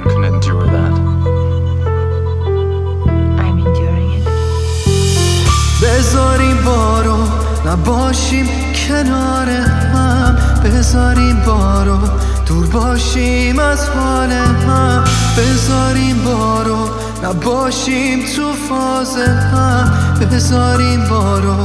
can endure that. I'm enduring it. بذاریم بارو نباشیم کنار هم، بذاریم بارو دور باشیم از حال هم، بذاریم بارو نباشیم تو فاز هم، بذاریم بارو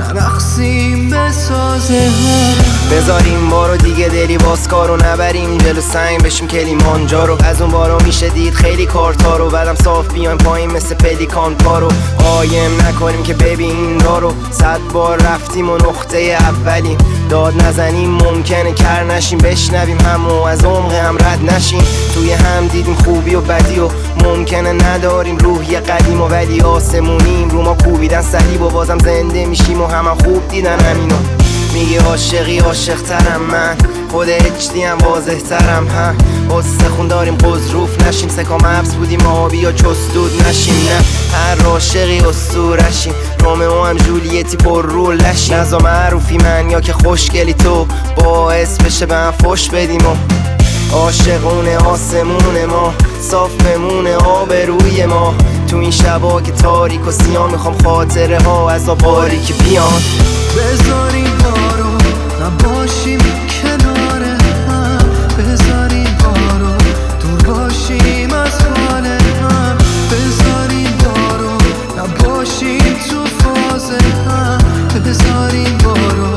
نرقصیم به ساز هم، بذاریم بارو دیگه دلی باز کارو نبریم جلو سنگ بشیم کلیمانجارو. از اون بارو میشه دید خیلی کارتارو، بعدم صاف بیایم پایین مثل پلیکان پارو. قایم نکنیم که ببین دارو، 100 بار رفتیم و نقطه اولیم. داد نزنیم ممکنه کر نشیم، بشنویم همو از عمق هم رد نشیم. توی هم دیدیم خوبی و بدی و ممکنه نداریم روحی قدیم و ولی آسمونیم. رو ما کوبیدن صلیب و بازم زنده میشیم و همه خوب دیدن همینو. میگه عاشقی عاشق ترم من، خود اچدی هم واضح ترم هم. استخون داریم قضروف نشیم، سکام حبس بودیم آبی یا چستود نشیم. نه هر عاشقی اسطورشیم، رومئو هم جولیتی پر رول نشیم. نزا معروفی من یا که خوشگلی تو، باعث بشه به هم فش بدیم و عاشقونه آسمون ما صاف بمونه آبروی ما. تو این شبا که تاریک و سیاه میخوام خاطره ها از باریکی بیان. بذاریم بارو نباشیم کنار هم، بذاریم بارو دور باشیم از حال هم، بذاریم بارو نباشیم تو فاز هم، بذاریم بارو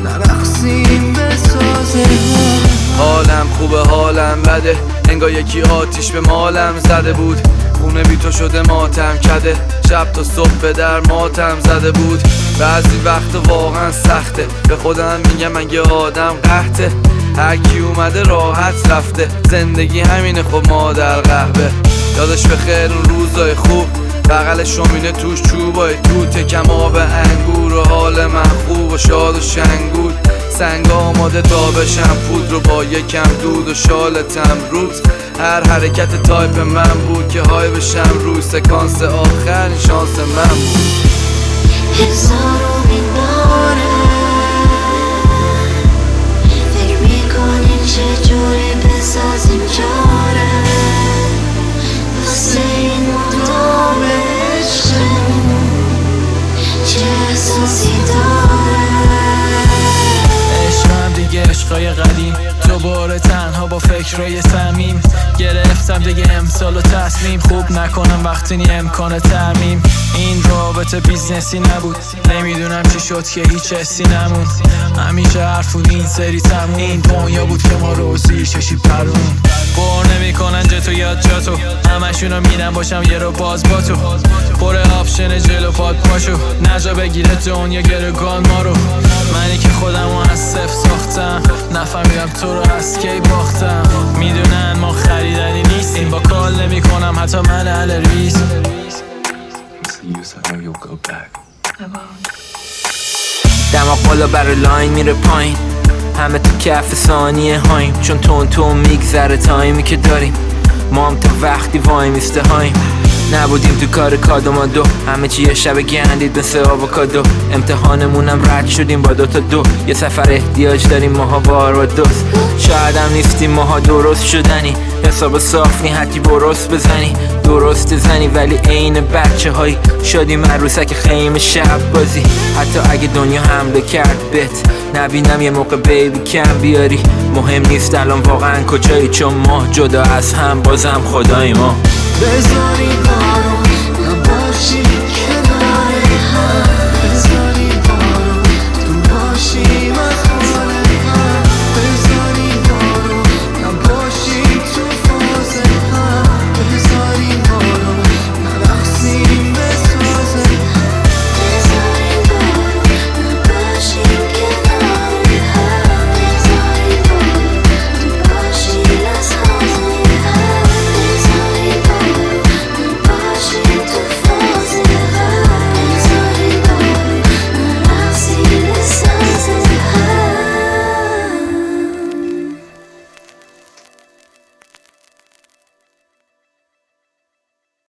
نرقصیم به ساز هم. حالم خوبه حالم بده، انگار یکی آتیش به مالم زده بود. خونه بی تو شده ماتم کده، شب تا صبح به در ماتم زده بود. بعضی وقت واقعا سخته، به خودم میگم من یه آدم قحطه. هر کی اومده راحت رفته، زندگی همینه خب مادر قهوه. یادش بخیر اون روزای خوب، بغل شومینه توش چوبای توته، کم آب انگور و حال من خوب و شاد و شنگول. سنگ آماده تا بشم پود رو با یکم دود و شالتم روز. هر حرکت تایپ من بود که های بشم روی سکانس آخر، این شانس من بود. هزارو میباره فکر میکنیم چجوری بسازیم چاره واسه این مدام عشقمون چه احساسی داره. عشقم دیگه عشقای قدیم، دوباره تنها با فکرای صمیم. گرفتم دیگه امسال و تصمیم، خوب نکنم وقتی نی امکان ترمیم. این رابطه بیزنسی نبود، نمیدونم چی شد که هیچ حسی نموند. همیشه حرف بود این سری تموم، این دنیا بود که ما رو زیر چشی پرون. بار نمیکنن جتو یاد جاتو، همشونو میرن باشم یه رو باز با تو. پر آپشن جلو پاد پاشو، نجا بگیره دنیا گرگان ما رو. منی که خودمو از صفر ساختم، نفهمیدم تو رو از کی باختم. میدونن ما خریدنی نیستیم، با کال نمی کنم حتی من اهل ریس. دماغ بالا برای لاین میره پایین، همه تو کف ثانیه هاییم. چون تون میگذره تایمی که داریم، ما هم تا وقتی وای میسته هاییم. نبودیم تو کار کادومادو، همه چی یه شب گندید مثل آووکادو. امتحانمونم رد شدیم با 2 تا 2، یه سفر احتیاج داریم ماها بار و دوست. شاید هم نیستیم ماها درست شدنی، حساب صاف نی حتی برست بزنی. درست زنی ولی عین بچه هایی شدیم عروسک خیمه شب بازی. حتی اگه دنیا حمله کرد بهت نبینم یه موقع بیبی کم بیاری. مهم نیست الان واقعا کجایی، چون ما جدا از هم بازم خدای ما. بذاریم بارو